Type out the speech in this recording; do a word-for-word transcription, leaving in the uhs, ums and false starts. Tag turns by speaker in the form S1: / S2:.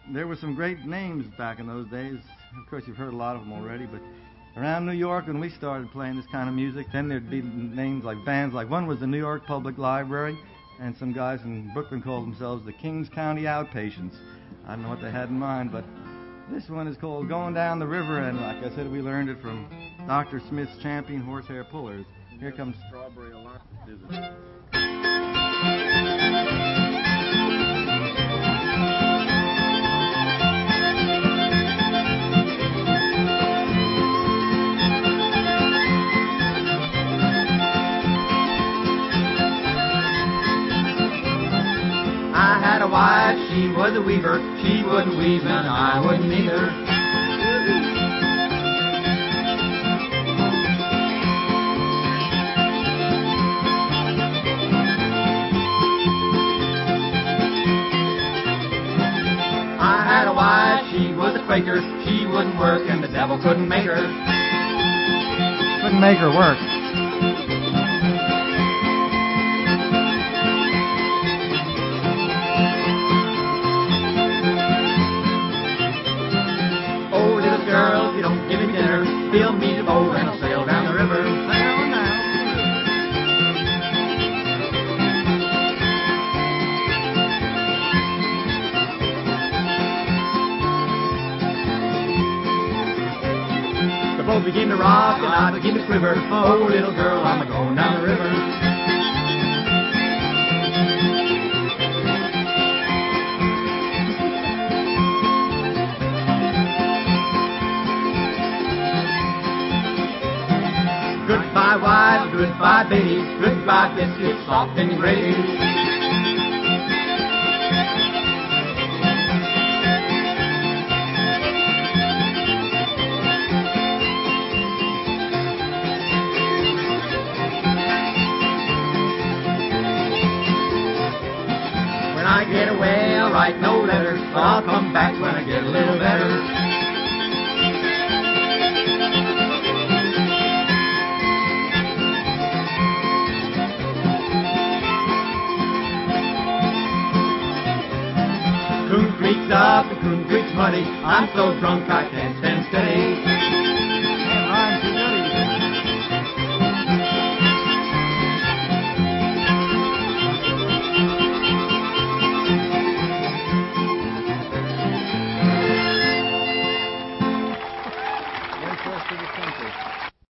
S1: there were some great names back in those days. Of course, you've heard a lot of them already, but around New York, when we started playing this kind of music, then there'd be names like bands. Like one was the New York Public Library, and some guys in Brooklyn called themselves the Kings County Outpatients. I don't know what they had in mind, but this one is called Going Down the River, and like I said, we learned it from Doctor Smith's Champion Horsehair Pullers. Here comes Strawberry Alarm Visit.
S2: I had a wife, she was a weaver. She wouldn't weave and I wouldn't either. I had a wife, she was a Quaker. She wouldn't work and the devil couldn't make her.
S1: Couldn't make her work.
S2: Girl, if you don't give me dinner, fill me the boat and I'll sail down the river. Sail down. The boat began to rock and I began to quiver. Oh, little girl, I'm a-going down the river. Goodbye, wife, goodbye, baby, goodbye, biscuits, soft and gravy. When I get away, I'll write no letter, but I'll come back when I get a little better. Coon Creek's up, and Coon Creek's muddy. I'm so drunk I can't stand steady.